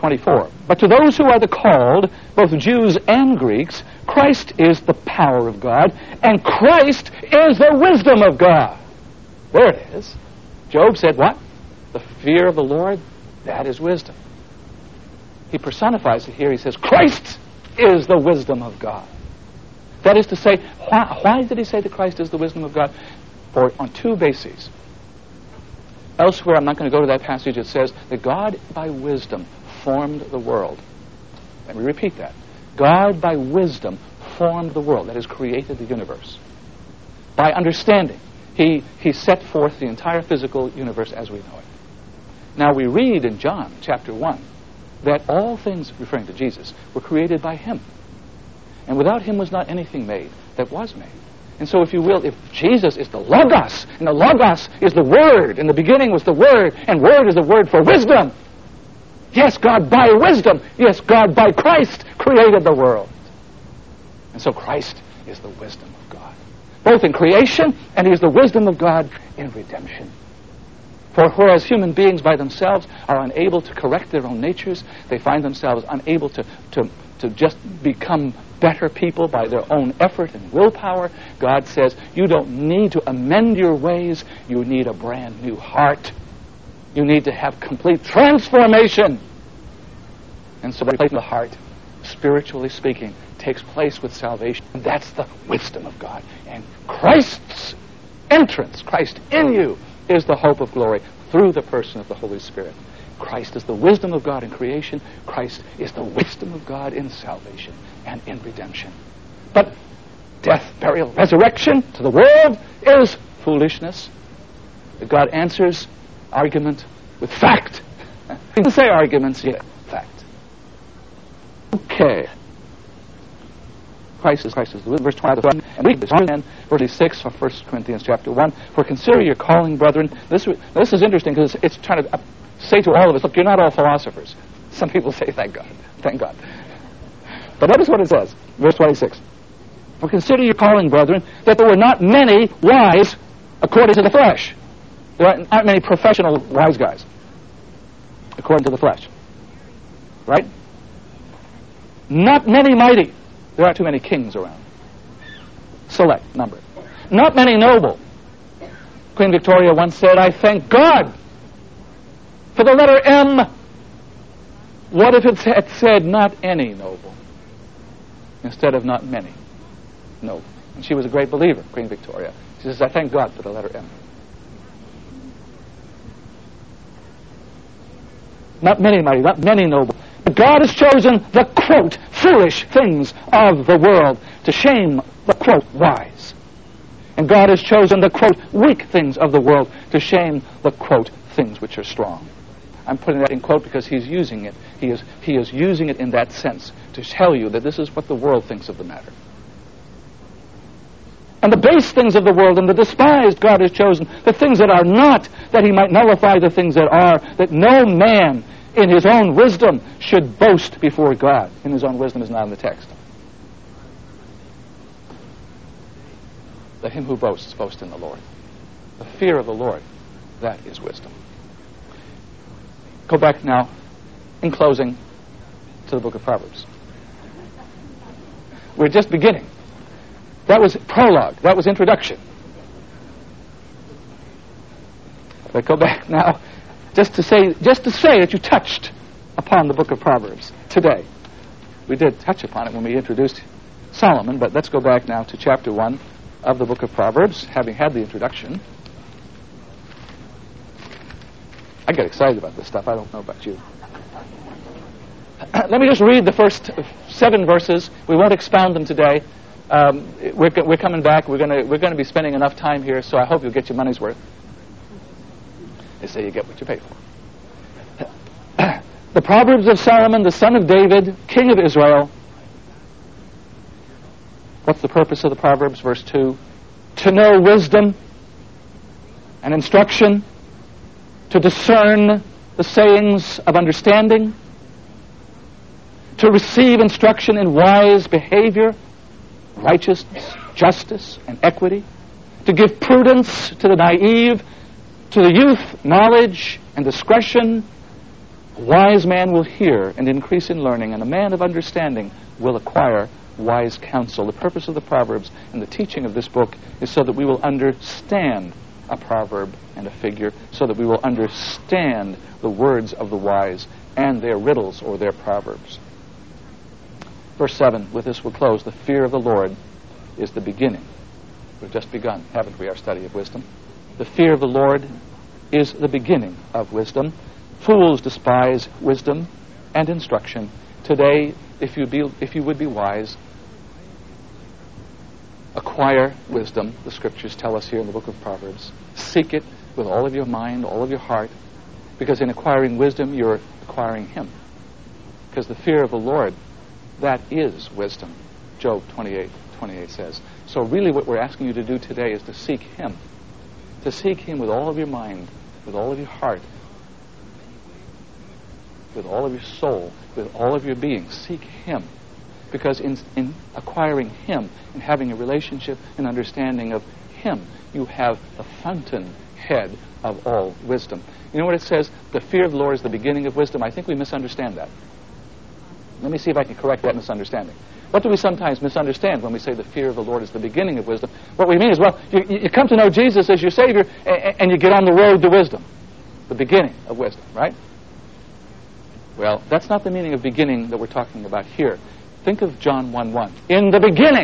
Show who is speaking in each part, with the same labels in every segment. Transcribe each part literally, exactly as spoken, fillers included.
Speaker 1: twenty-four. But to those who are the called, both Jews and Greeks, Christ is the power of God, and Christ is the wisdom of God. There it is. Job said what? The fear of the Lord, that is wisdom. He personifies it here. He says, Christ is the wisdom of God. That is to say, why, why did he say that Christ is the wisdom of God? For on two bases. Elsewhere, I'm not going to go to that passage, it says that God by wisdom formed the world. Let me repeat that. God by wisdom formed the world, that is, created the universe. By understanding, he, he set forth the entire physical universe as we know it. Now we read in John chapter one that all things, referring to Jesus, were created by him. And without him was not anything made that was made. And so, if you will, if Jesus is the Logos, and the Logos is the Word, in the beginning was the Word, and Word is the word for wisdom. Yes, God by wisdom. Yes, God by Christ created the world. And so Christ is the wisdom of God, both in creation, and he is the wisdom of God in redemption. For whereas human beings by themselves are unable to correct their own natures, they find themselves unable to, to, to just become better people by their own effort and willpower, God says, you don't need to amend your ways, you need a brand new heart. You need to have complete transformation. And so the replacement of the heart, spiritually speaking, takes place with salvation. And that's the wisdom of God. And Christ's entrance, Christ in you, is the hope of glory through the person of the Holy Spirit. Christ is the wisdom of God in creation. Christ is the wisdom of God in salvation and in redemption. But death, burial, resurrection to the world is foolishness. God answers argument with fact. He didn't say arguments yet. Fact. Okay. Christ is Christ is the wisdom. Verse twenty, and we and verse six of First Corinthians chapter one. For consider your calling, brethren. This this is interesting because it's trying to say to all of us, look, you're not all philosophers. Some people say, thank God, thank God. But notice what it says, verse twenty-six. For consider your calling, brethren, that there were not many wise according to the flesh. There aren't, aren't many professional wise guys according to the flesh. Right? Not many mighty. There aren't too many kings around. Select number. Not many noble. Queen Victoria once said, I thank God for the letter M. What if it had said not any noble instead of not many noble? And she was a great believer, Queen Victoria. She says, I thank God for the letter M. Not many mighty, not many noble. But God has chosen the, quote, foolish things of the world to shame the, quote, wise. And God has chosen the, quote, weak things of the world to shame the, quote, things which are strong. I'm putting that in quote because he's using it. He is, he is using it in that sense to tell you that this is what the world thinks of the matter. And the base things of the world and the despised God has chosen, the things that are not, that he might nullify the things that are, that no man in his own wisdom should boast before God. In his own wisdom is not in the text. Let him who boasts boast in the Lord. The fear of the Lord, that is wisdom. Go back now, in closing, to the book of Proverbs. We're just beginning. That was prologue. That was introduction. But go back now, just to say, just to say that you touched upon the book of Proverbs today. We did touch upon it when we introduced Solomon, but let's go back now to chapter one of the book of Proverbs, having had the introduction. I get excited about this stuff. I don't know about you. Let me just read the first seven verses. We won't expound them today. Um, we're, we're coming back. We're going to we're going to be spending enough time here, so I hope you'll get your money's worth. They say you get what you pay for. The Proverbs of Solomon, the son of David, king of Israel. What's the purpose of the Proverbs? Verse two. To know wisdom and instruction, to discern the sayings of understanding, to receive instruction in wise behavior, righteousness, justice, and equity, to give prudence to the naive, to the youth knowledge and discretion, A wise man will hear and increase in learning, and a man of understanding will acquire wise counsel. The purpose of the Proverbs and the teaching of this book is so that we will understand a proverb and a figure, so that we will understand the words of the wise and their riddles or their proverbs. Verse seven, with this we'll close. The fear of the Lord is the beginning. We've just begun, haven't we, our study of wisdom? The fear of the Lord is the beginning of wisdom. Fools despise wisdom and instruction. Today, if you be, if you would be wise, acquire wisdom. The scriptures tell us here in the book of Proverbs. Seek it with all of your mind, all of your heart, because in acquiring wisdom, you're acquiring Him. Because the fear of the Lord, that is wisdom. Job twenty-eight twenty-eight says. So really what we're asking you to do today is to seek Him. To seek Him with all of your mind, with all of your heart, with all of your soul, with all of your being. Seek Him. Because in, in acquiring Him, in having a relationship and understanding of Him, you have the fountainhead of all wisdom. You know what it says? The fear of the Lord is the beginning of wisdom. I think we misunderstand that. Let me see if I can correct that misunderstanding. What do we sometimes misunderstand when we say the fear of the Lord is the beginning of wisdom? What we mean is, well, you, you come to know Jesus as your Savior, and, and you get on the road to wisdom. The beginning of wisdom, right? Well, that's not the meaning of beginning that we're talking about here. Think of John one one. In the beginning,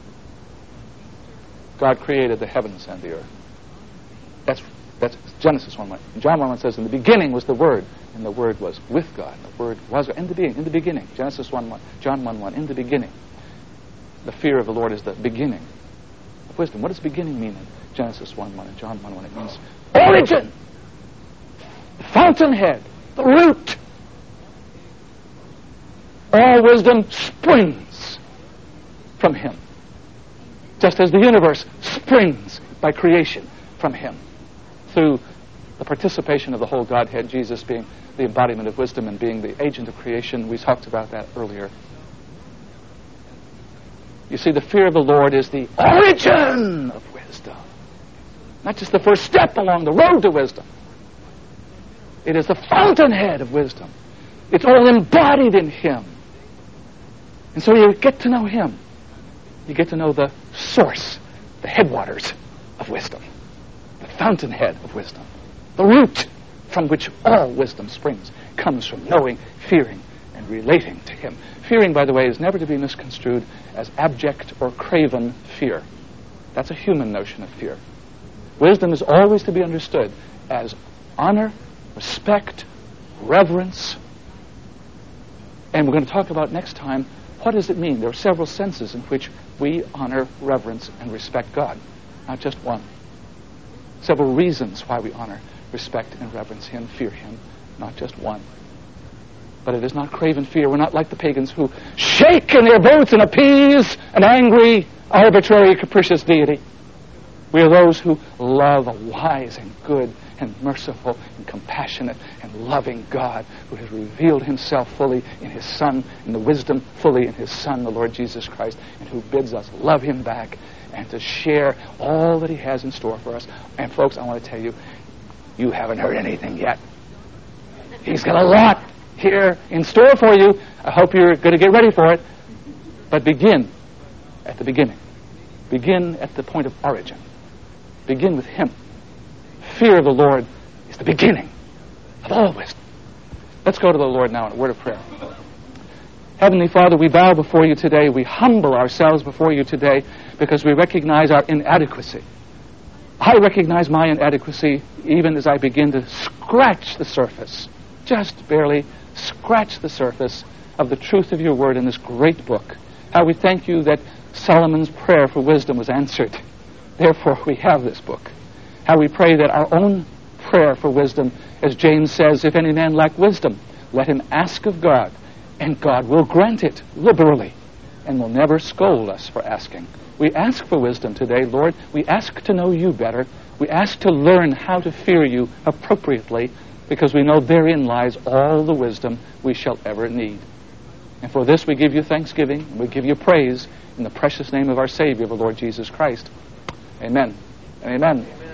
Speaker 1: God created the heavens and the earth. That's that's Genesis one one. John one one says, in the beginning was the Word, and the Word was with God. The Word was in the beginning. In the beginning. Genesis one one. John one one. In the beginning. The fear of the Lord is the beginning of wisdom. What does beginning mean in Genesis one one and John one one? It means origin, the fountainhead, the root. All wisdom springs from Him, just as the universe springs by creation from Him, through the participation of the whole Godhead, Jesus being the embodiment of wisdom and being the agent of creation. We talked about that earlier. You see, the fear of the Lord is the origin of wisdom, not just the first step along the road to wisdom. It is the fountainhead of wisdom. It's all embodied in Him. And so you get to know Him. You get to know the source, the headwaters of wisdom, the fountainhead of wisdom. The root from which all wisdom springs comes from knowing, fearing, and relating to Him. Fearing, by the way, is never to be misconstrued as abject or craven fear. That's a human notion of fear. Wisdom is always to be understood as honor, respect, reverence. And we're going to talk about next time, what does it mean? There are several senses in which we honor, reverence, and respect God, not just one. Several reasons why we honor, respect, and reverence Him, fear Him, not just one. But it is not craven fear. We're not like the pagans who shake in their boots and appease an angry, arbitrary, capricious deity. We are those who love a wise and good and merciful and compassionate and loving God who has revealed Himself fully in His Son, and the wisdom fully in His Son, the Lord Jesus Christ, and who bids us love Him back and to share all that He has in store for us. And folks, I want to tell you, you haven't heard anything yet. He's got a lot here in store for you. I hope you're going to get ready for it. But begin at the beginning. Begin at the point of origin. Begin with Him. Fear of the Lord is the beginning of all wisdom. Let's go to the Lord now in a word of prayer. Heavenly Father, we bow before You today. We humble ourselves before You today because we recognize our inadequacy. I recognize my inadequacy even as I begin to scratch the surface, just barely scratch the surface of the truth of Your word in this great book. How we thank You that Solomon's prayer for wisdom was answered. Therefore, we have this book. How we pray that our own prayer for wisdom, as James says, if any man lack wisdom, let him ask of God, and God will grant it liberally, and will never scold us for asking. We ask for wisdom today, Lord. We ask to know You better. We ask to learn how to fear You appropriately, because we know therein lies all the wisdom we shall ever need. And for this we give You thanksgiving, and we give You praise in the precious name of our Savior, the Lord Jesus Christ. Amen and amen. Amen.